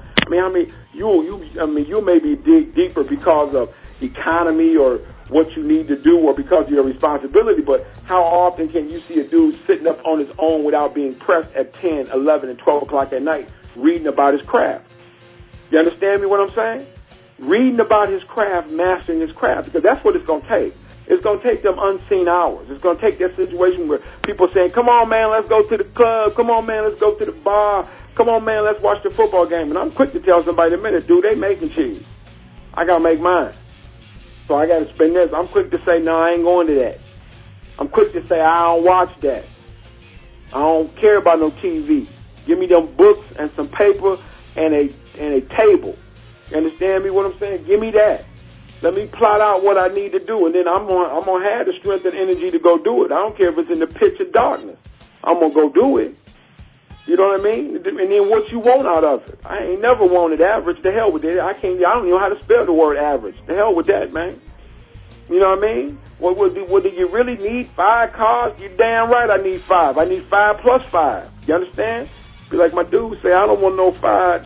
You may be dig deeper because of economy or what you need to do or because of your responsibility, but how often can you see a dude sitting up on his own without being pressed at 10, 11, and 12 o'clock at night reading about his craft? You understand me what I'm saying? Reading about his craft, mastering his craft, because that's what it's going to take. It's going to take them unseen hours. It's going to take that situation where people saying, come on, man, let's go to the club. Come on, man, let's go to the bar. Come on, man, let's watch the football game. And I'm quick to tell somebody in a minute, dude, they making cheese. I got to make mine. So I got to spend this. I'm quick to say, no, I ain't going to that. I'm quick to say, I don't watch that. I don't care about no TV. Give me them books and some paper and a table. You understand me what I'm saying? Give me that. Let me plot out what I need to do, and then I'm gonna have the strength and energy to go do it. I don't care if it's in the pitch of darkness. I'm gonna go do it. You know what I mean? And then what you want out of it. I ain't never wanted average. The hell with it. I don't even know how to spell the word average. The hell with that, man. You know what I mean? What do you really need? 5 cars? You're damn right I need 5. I need 5 plus 5. You understand? Be like my dude say, I don't want no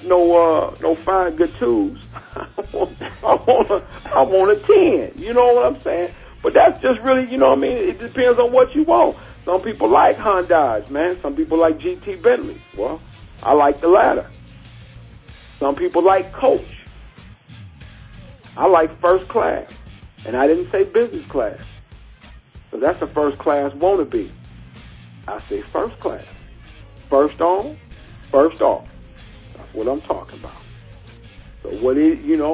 5 good twos. I want a 10. You know what I'm saying? But that's just really, you know what I mean? It depends on what you want. Some people like Hondas, man. Some people like GT Bentleys. Well, I like the latter. Some people like coach. I like first class. And I didn't say business class. So that's a first class wannabe. I say first class. First on, first off. That's what I'm talking about. So what is,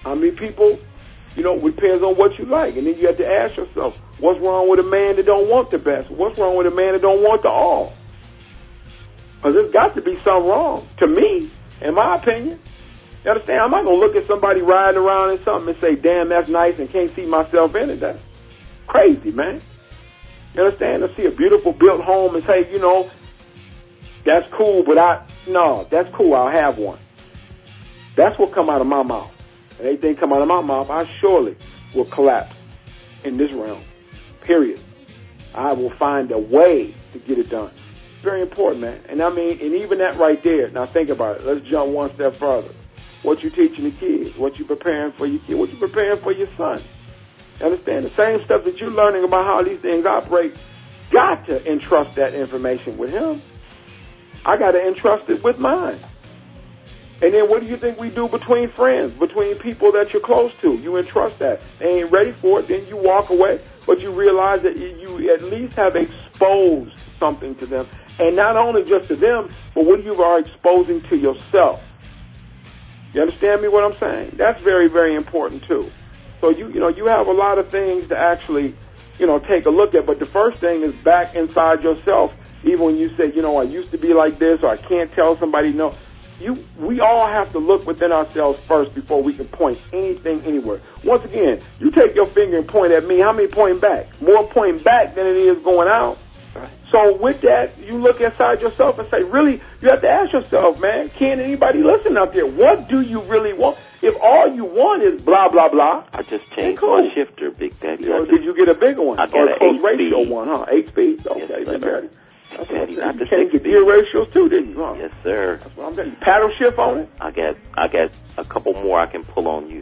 How many people, you know, it depends on what you like. And then you have to ask yourself, what's wrong with a man that don't want the best? What's wrong with a man that don't want the all? Because there's got to be something wrong, to me, in my opinion. You understand? I'm not going to look at somebody riding around in something and say, damn, that's nice, and can't see myself in it. That's crazy, man. You understand? To see a beautiful built home and say, you know, that's cool, but no, that's cool, I'll have one. That's what come out of my mouth. And anything come out of my mouth, I surely will collapse in this realm, period. I will find a way to get it done. Very important, man. And I mean, and even that right there, now think about it. Let's jump one step further. What you teaching the kids, what you preparing for your kids, what you preparing for your son. You understand? The same stuff that you're learning about how these things operate, got to entrust that information with him. I got to entrust it with mine. And then what do you think we do between friends, between people that you're close to? You entrust that. They ain't ready for it, then you walk away, but you realize that you at least have exposed something to them. And not only just to them, but what you are exposing to yourself. You understand me what I'm saying? That's very, very important too. So you have a lot of things to actually, take a look at. But the first thing is back inside yourself. Even when you say, I used to be like this, or I can't tell somebody no. We all have to look within ourselves first before we can point anything anywhere. Once again, you take your finger and point at me. How many pointing back? More pointing back than it is going out. So with that, you look inside yourself and say, really, you have to ask yourself, man, can anybody listen out there? What do you really want? If all you want is blah, blah, blah. I just changed my shifter, Big Daddy. Did you get a bigger one? I got an 8 ratio one, huh? 8 speed? Okay, yes, sir. That's Daddy, not the 6 speed. You get gear ratios too, didn't you? Huh? Yes, sir. That's what I'm getting. Paddle shift on it? I got a couple more I can pull on you.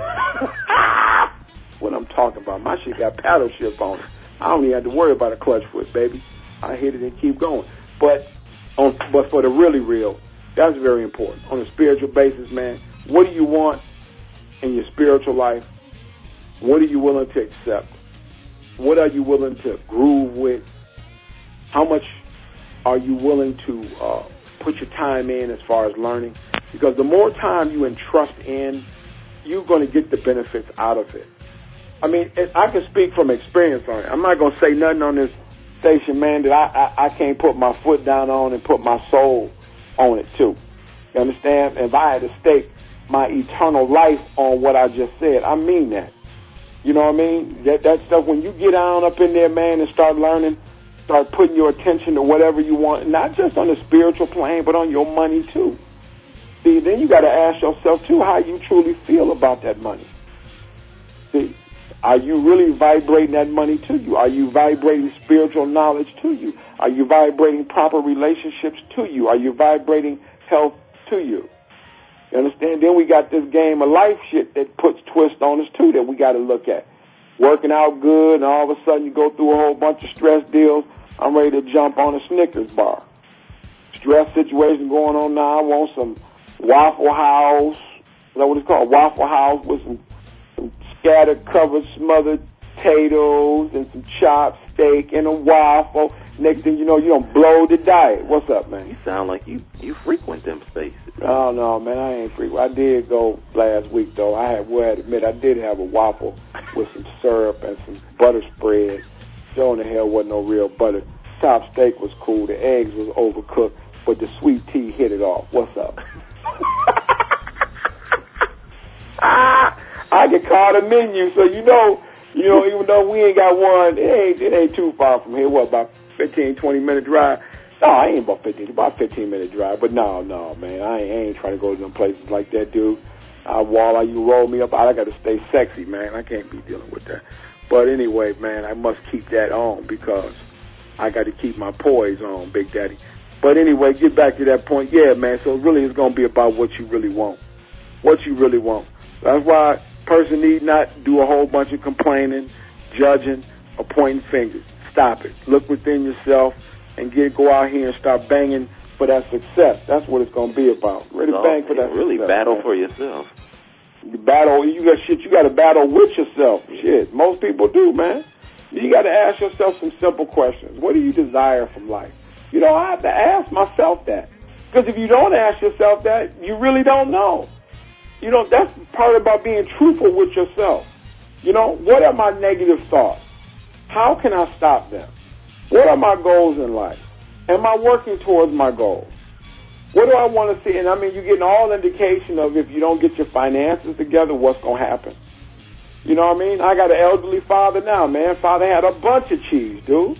What I'm talking about. My shit got paddle shift on it. I don't even have to worry about a clutch foot, baby. I hit it and keep going. But for the really real, that's very important. On a spiritual basis, man, what do you want in your spiritual life? What are you willing to accept? What are you willing to groove with? How much are you willing to put your time in as far as learning? Because the more time you entrust in, you're going to get the benefits out of it. I mean, I can speak from experience on it. I'm not going to say nothing on this station, man, that I can't put my foot down on and put my soul on it too. You understand? If I had to stake my eternal life on what I just said, I mean that. You know what I mean? That stuff, when you get down up in there, man, and start learning, start putting your attention to whatever you want, not just on the spiritual plane, but on your money too. See, then you got to ask yourself too how you truly feel about that money. See, are you really vibrating that money to you? Are you vibrating spiritual knowledge to you? Are you vibrating proper relationships to you? Are you vibrating health to you? You understand? Then we got this game of life shit that puts twist on us too that we got to look at. Working out good, and all of a sudden you go through a whole bunch of stress deals. I'm ready to jump on a Snickers bar. Stress situation going on now. I want some Waffle House. Is that what it's called? Waffle House with some scattered, covered, smothered potatoes and some chopped steak and a waffle. Next thing you know, you don't blow the diet. What's up, man? You sound like you frequent them spaces. Oh, no, man, I ain't frequent. I did go last week, though. I had to admit, I did have a waffle with some syrup and some butter spread. Sure in the hell wasn't no real butter. Top steak was cool. The eggs was overcooked, but the sweet tea hit it off. What's up? I can call the menu, so you know, even though we ain't got one, it ain't too far from here. What, about 15, 20-minute drive? No, I ain't about 15-minute drive. But no, man, I ain't trying to go to them places like that, dude. While you roll me up, I got to stay sexy, man. I can't be dealing with that. But anyway, man, I must keep that on because I got to keep my poise on, Big Daddy. But anyway, get back to that point. Yeah, man, so it really is going to be about what you really want. What you really want. That's why a person need not do a whole bunch of complaining, judging, or pointing fingers. Stop it. Look within yourself and go out here and start banging for that success. That's what it's going to be about. Really bang for that really success. Really battle man. For yourself. You got to battle with yourself. Shit, most people do, man. You got to ask yourself some simple questions. What do you desire from life? I have to ask myself that. Because if you don't ask yourself that, you really don't know. You know, that's part about being truthful with yourself. You know, what are my negative thoughts? How can I stop them? What are my goals in life? Am I working towards my goals? What do I want to see? And I mean, you're getting all indication of if you don't get your finances together, what's going to happen. You know what I mean? I got an elderly father now, man. Father had a bunch of cheese, dude.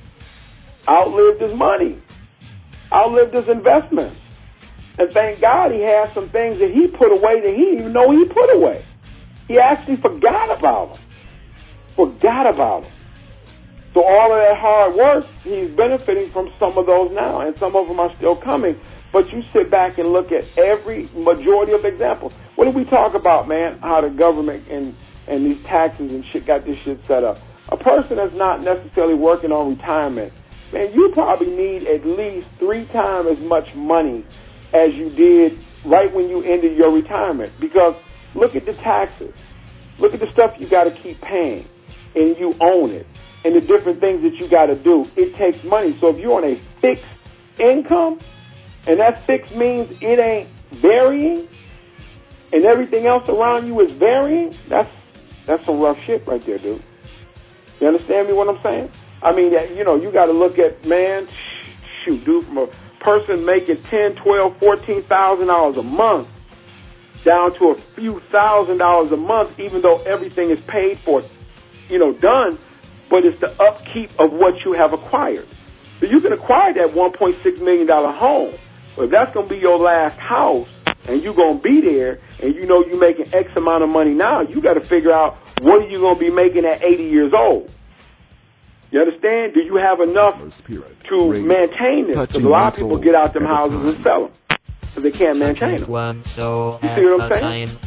Outlived his money. Outlived his investments. And thank God he had some things that he put away that he didn't even know he put away. He actually forgot about them. Forgot about them. So all of that hard work, he's benefiting from some of those now, and some of them are still coming. But you sit back and look at every majority of examples. What did we talk about, man? How the government and these taxes and shit got this shit set up. A person that's not necessarily working on retirement, man, you probably need at least 3 times as much money as you did right when you ended your retirement. Because look at the taxes. Look at the stuff you got to keep paying, and you own it, and the different things that you got to do. It takes money. So if you're on a fixed income, and that fixed means it ain't varying, and everything else around you is varying, that's some rough shit right there, dude. You understand me what I'm saying? I mean, you know, you got to look at, man, shoot, dude, from a person making $10,000, $12,000, $14,000 a month down to a few $1,000s a month, even though everything is paid for, you know, done, but it's the upkeep of what you have acquired. So you can acquire that $1.6 million home, but if that's going to be your last house and you're going to be there and you know you're making X amount of money now, you got to figure out what are you going to be making at 80 years old. You understand? Do you have enough to maintain this? Because a lot of people get out them houses and sell them because they can't maintain them. You see what I'm saying?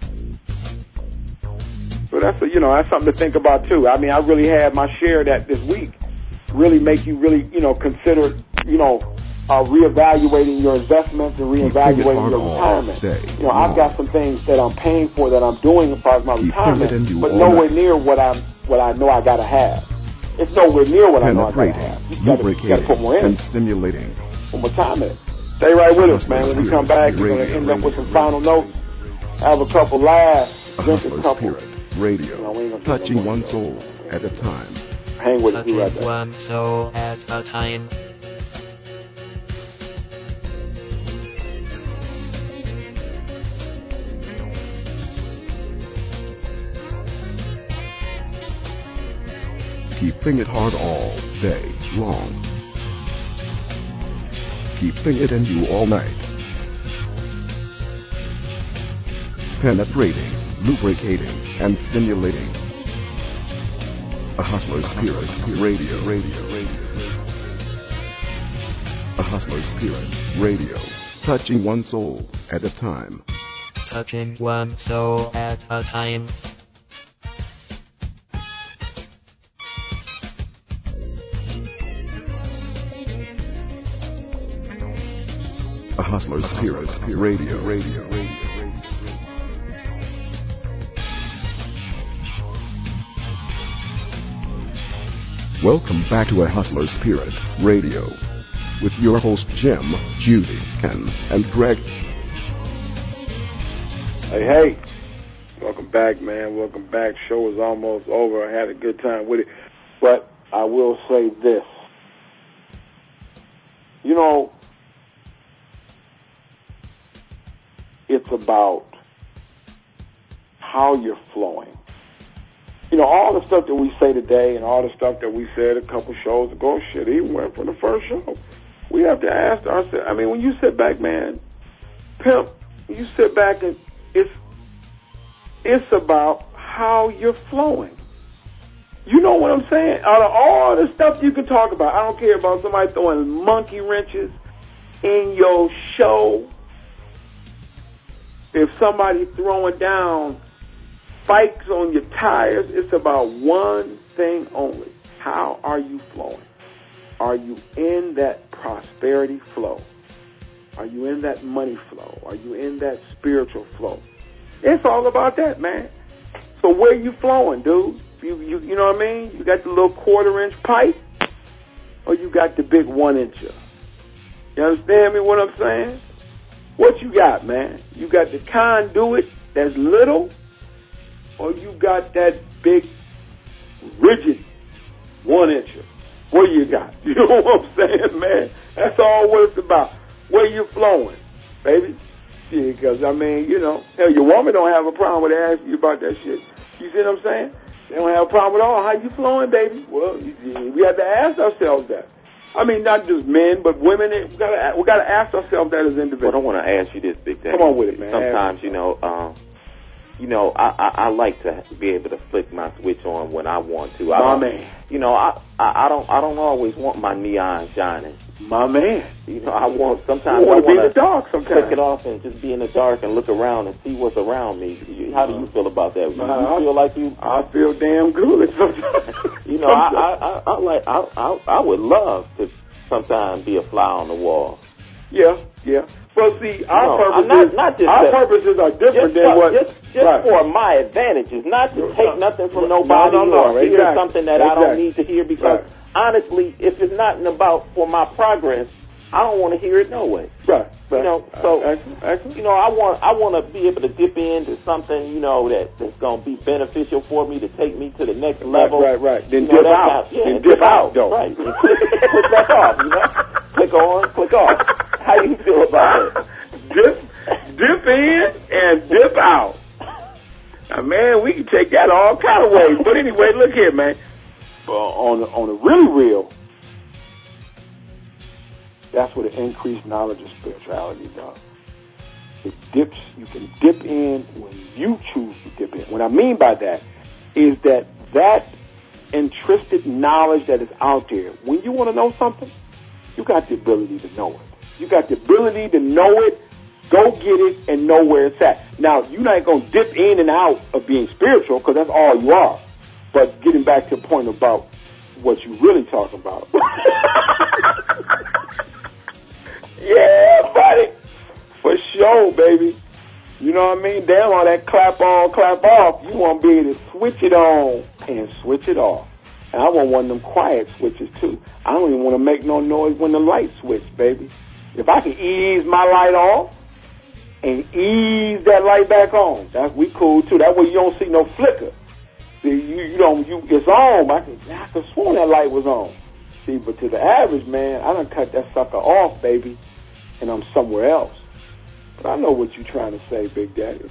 So that's that's something to think about too. I mean, I really had my share of that this week. Really make you really consider reevaluating your investments and reevaluating your retirement. I've got some things that I'm paying for that I'm doing as far as my retirement, but nowhere near what I know I gotta have. It's nowhere near what I know I gotta have. You gotta put more in. And stimulating. Put more time in. Stay right with us, man. When we come back, we're gonna end up with some final notes. Have a couple laughs. Drink a couple. Radio, touching one soul at a time. Hang with us, be right back. One soul at a time. Keeping it hard all day long. Keeping it in you all night. Penetrating, lubricating, and stimulating. A Hustler's Spirit Radio. A Hustler's Spirit Radio. Touching one soul at a time. Touching one soul at a time. A Hustler's Spirit Radio. Welcome back to A Hustler's Spirit Radio with your host Jim, Judy, Ken, and Greg. Hey. Welcome back, man. Welcome back. Show is almost over. I had a good time with it. But I will say this. It's about how you're flowing. All the stuff that we say today and all the stuff that we said a couple shows ago, shit, even went from the first show. We have to ask ourselves, I mean, when you sit back, man, pimp, you sit back and it's about how you're flowing. You know what I'm saying? Out of all the stuff you can talk about, I don't care about somebody throwing monkey wrenches in your show. If somebody throwing down spikes on your tires, it's about one thing only. How are you flowing? Are you in that prosperity flow? Are you in that money flow? Are you in that spiritual flow? It's all about that, man. So where you flowing, dude? You know what I mean? You got the little 1/4-inch pipe, or you got the big 1-incher? You understand me what I'm saying? What you got, man? You got the conduit that's little, or you got that big, rigid 1-incher? What you got? You know what I'm saying, man? That's all what it's about. Where you flowing, baby? Yeah, because, I mean, you know, hell, your woman don't have a problem with asking you about that shit. You see what I'm saying? They don't have a problem at all. How you flowing, baby? Well, we have to ask ourselves that. I mean, not just men, but women. We gotta ask ourselves that as individuals. Well, I want to ask you this, Big Daddy. Come on with it, man. Sometimes, I like to be able to flick my switch on when I want to. My man. You know, I don't always want my neon shining. My man. You know, I want to be in the dark sometimes. Click it off and just be in the dark and look around and see what's around me. How do you feel about that? You feel like you? I feel damn good sometimes. You know, I would love to sometimes be a fly on the wall. Yeah. Well, see, our purposes are different than what. Just for my advantages, not to take nothing from nobody or hear something that I don't need to hear. Because honestly, if it's not about for my progress, I don't want to hear it no way. Right. You know, so you know, I want to be able to dip into something, you know, that's going to be beneficial for me to take me to the next level. Right. Then dip out. Then dip out, though. Right. And click back off. You know, click on, click off. How do you feel about it? Dip in and dip out. Now, man, we can take that all kind of ways. But anyway, look here, man. On a really real, that's what an increased knowledge of spirituality does. It dips. You can dip in when you choose to dip in. What I mean by that is that intrinsic knowledge that is out there, when you want to know something, you got the ability to know it. You got the ability to know it, go get it, and know where it's at. Now, you're not going to dip in and out of being spiritual, because that's all you are. But getting back to the point about what you really talking about. Yeah, buddy. For sure, baby. You know what I mean? Damn, all that clap on, clap off. You want to be able to switch it on and switch it off. And I want one of them quiet switches, too. I don't even want to make no noise when the light switch, baby. If I can ease my light off and ease that light back on, we cool, too. That way you don't see no flicker. See, it's on. I could sworn that light was on. See, but to the average man, I done cut that sucker off, baby, and I'm somewhere else. But I know what you're trying to say, Big Daddy.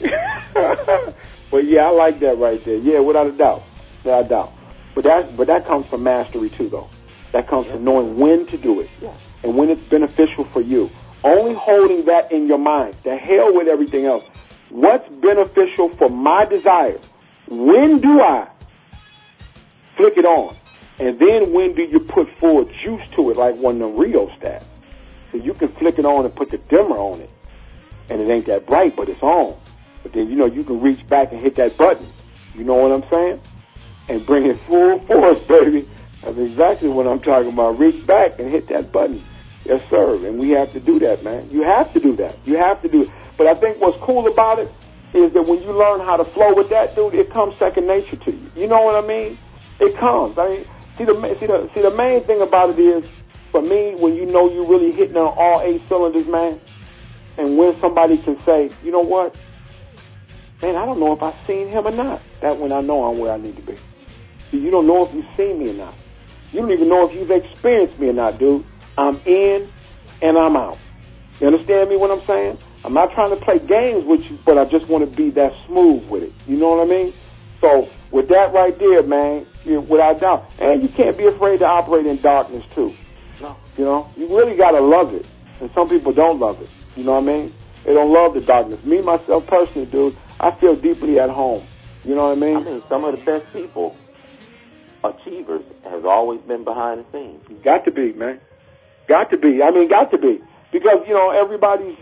But yeah, I like that right there. Yeah, without a doubt. Without a doubt. But that comes from mastery too, though. That comes from knowing when to do it and when it's beneficial for you. Only holding that in your mind. The hell with everything else. What's beneficial for my desires? When do I flick it on? And then when do you put forward juice to it like one of them rheostats? So you can flick it on and put the dimmer on it. And it ain't that bright, but it's on. But then, you can reach back and hit that button. You know what I'm saying? And bring it full force, baby. That's exactly what I'm talking about. Reach back and hit that button. Yes, sir. And we have to do that, man. You have to do that. You have to do it. But I think what's cool about it is that when you learn how to flow with that, dude, it comes second nature to you. You know what I mean? It comes. I mean, see the main thing about it is, for me, when you know you're really hitting on all 8 cylinders, man, and when somebody can say, you know what, man, I don't know if I've seen him or not. That when I know I'm where I need to be. See, you don't know if you've seen me or not. You don't even know if you've experienced me or not, dude. I'm in and I'm out. You understand me what I'm saying? I'm not trying to play games with you, but I just want to be that smooth with it. You know what I mean? So with that right there, man, without doubt. And you can't be afraid to operate in darkness, too. No. You know, you really got to love it. And some people don't love it. You know what I mean? They don't love the darkness. Me, myself, personally, dude, I feel deeply at home. You know what I mean? I mean, some of the best people, achievers, has always been behind the scenes. Got to be, man. Got to be. I mean, got to be. Because, everybody's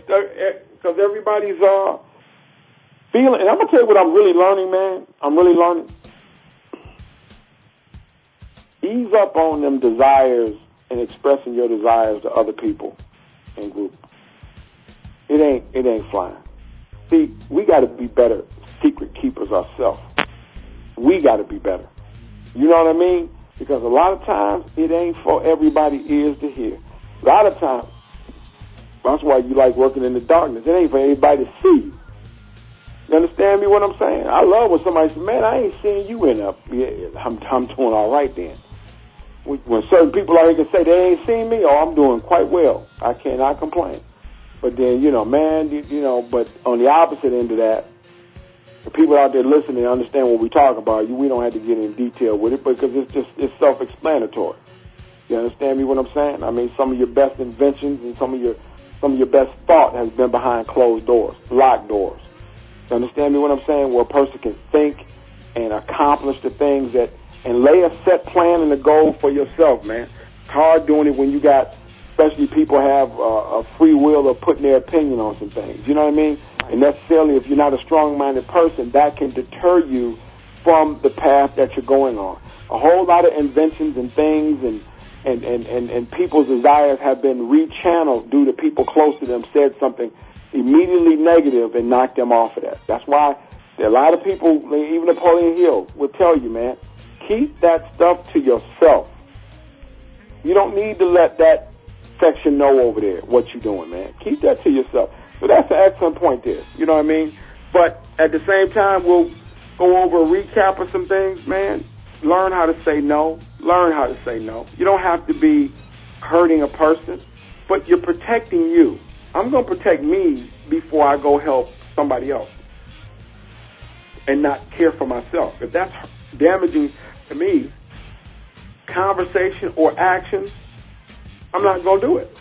feeling. And I'm going to tell you what I'm really learning, man. I'm really learning. Ease up on them desires and expressing your desires to other people in group. It ain't flying. See, we got to be better secret keepers ourselves. We got to be better. You know what I mean? Because a lot of times it ain't for everybody's ears to hear. A lot of times That's why you like working in the darkness. It ain't for anybody to see you. You understand me what I'm saying? I love when somebody says, man, I ain't seeing you in up. Yeah, I'm doing all right then. When certain people out here can say they ain't seen me, I'm doing quite well. I cannot complain. But then, but on the opposite end of that, the people out there listening understand what we talk about. We don't have to get in detail with it because it's self-explanatory. You understand me what I'm saying? I mean, some of your best inventions and some of your best thought has been behind closed doors, locked doors. You understand me what I'm saying? Where a person can think and accomplish the things and lay a set plan and a goal for yourself, man. It's hard doing it when you got, especially people have a free will of putting their opinion on some things. You know what I mean? And necessarily, if you're not a strong-minded person, that can deter you from the path that you're going on. A whole lot of inventions and things and people's desires have been rechanneled due to people close to them said something immediately negative and knocked them off of that. That's why there are a lot of people, even Napoleon Hill, will tell you, man, keep that stuff to yourself. You don't need to let that section know over there what you're doing, man. Keep that to yourself. So that's an excellent point there. You know what I mean? But at the same time, we'll go over a recap of some things, man. Learn how to say no. Learn how to say no. You don't have to be hurting a person, but you're protecting you. I'm going to protect me before I go help somebody else and not care for myself. If that's damaging to me, conversation or actions, I'm not going to do it.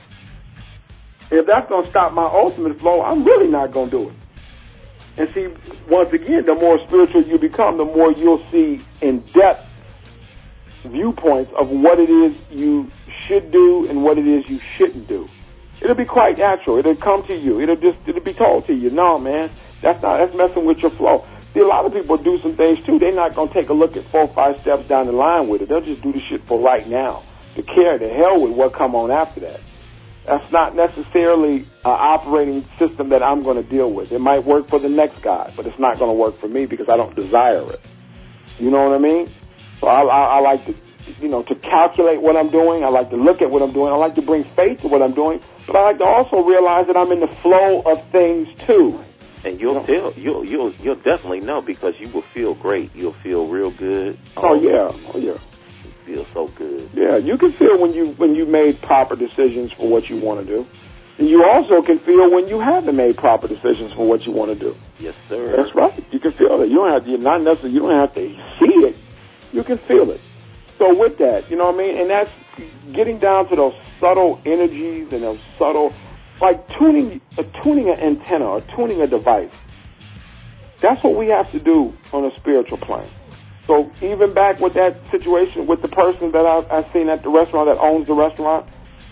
If that's going to stop my ultimate flow, I'm really not going to do it. And see, once again, the more spiritual you become, the more you'll see in-depth viewpoints of what it is you should do and what it is you shouldn't do. It'll be quite natural. It'll come to you. It'll be told to you. No, man, that's messing with your flow. See, a lot of people do some things too. They're not going to take a look at 4 or 5 steps down the line with it. They'll just do the shit for right now. To care to hell with what come on after that. That's not necessarily an operating system that I'm going to deal with. It might work for the next guy, but it's not going to work for me because I don't desire it. You know what I mean? So I like to, to calculate what I'm doing. I like to look at what I'm doing. I like to bring faith to what I'm doing, but I like to also realize that I'm in the flow of things too. And you'll definitely know because you will feel great. You'll feel real good. Oh yeah. Feel so good. Yeah, you can feel when you made proper decisions for what you want to do. And you also can feel when you haven't made proper decisions for what you want to do. Yes, sir. That's right. You can feel it. You don't have to see it. You can feel it. So with that, you know what I mean? And that's getting down to those subtle energies and those subtle, like tuning an antenna or tuning a device. That's what we have to do on a spiritual plane. So even back with that situation with the person that I've seen at the restaurant that owns the restaurant,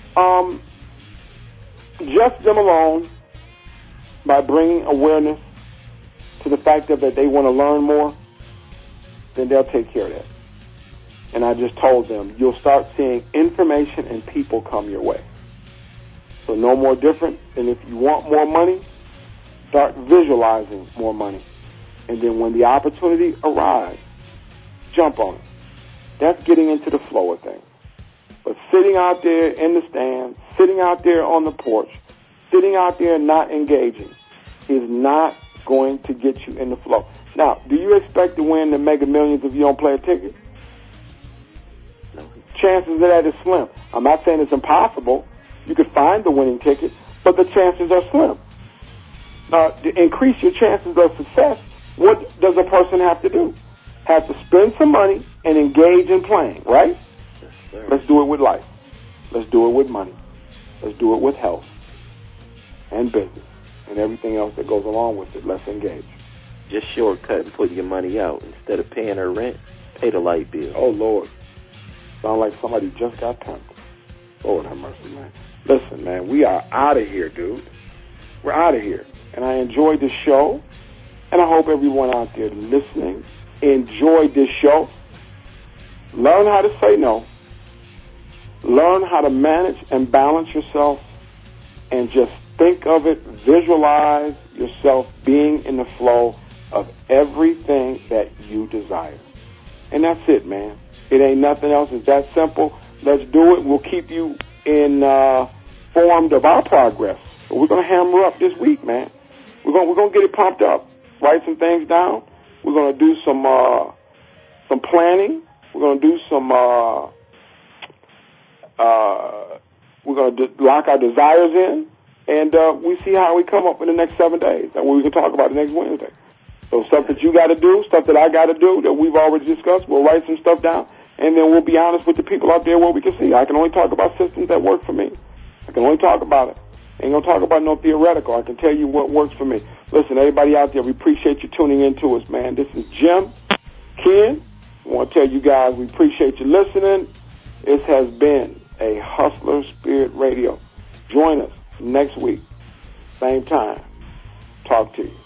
just them alone, by bringing awareness to the fact that they want to learn more, then they'll take care of that. And I just told them, you'll start seeing information and people come your way. So no more different than if you want more money, start visualizing more money. And then when the opportunity arrives, jump on it. That's getting into the flow of things. But sitting out there in the stand, sitting out there on the porch, sitting out there and not engaging is not going to get you in the flow. Now, do you expect to win the Mega Millions if you don't play a ticket? No. Chances of that is slim. I'm not saying it's impossible. You could find the winning ticket, but the chances are slim. Now, to increase your chances of success, what does a person have to do? Have to spend some money and engage in playing, right? Yes, sir. Let's do it with life. Let's do it with money. Let's do it with health and business and everything else that goes along with it. Let's engage. Just shortcut and putting your money out. Instead of paying her rent, pay the light bill. Oh, Lord. Sound like somebody just got pimped. Lord have mercy, man. Listen, man, we are out of here, dude. We're out of here. And I enjoyed this show. And I hope everyone out there listening enjoyed this show. Learn how to say no. Learn how to manage and balance yourself. And just think of it, visualize yourself being in the flow of everything that you desire. And that's it, man. It ain't nothing else. It's that simple. Let's do it. We'll keep you informed of our progress So we're going to hammer up this week, man. We're going to get it pumped up. Write some things down. We're going to do some planning. We're going to do some. We're going to lock our desires in, and we see how we come up in the next 7 days, and we can talk about it next Wednesday. So stuff that you got to do, stuff that I got to do, that we've already discussed. We'll write some stuff down, and then we'll be honest with the people out there where we can see. I can only talk about systems that work for me. I can only talk about it. I ain't going to talk about no theoretical. I can tell you what works for me. Listen, everybody out there, we appreciate you tuning in to us, man. This is Jim, Ken. I want to tell you guys we appreciate you listening. This has been a Hustler Spirit Radio. Join us next week, same time. Talk to you.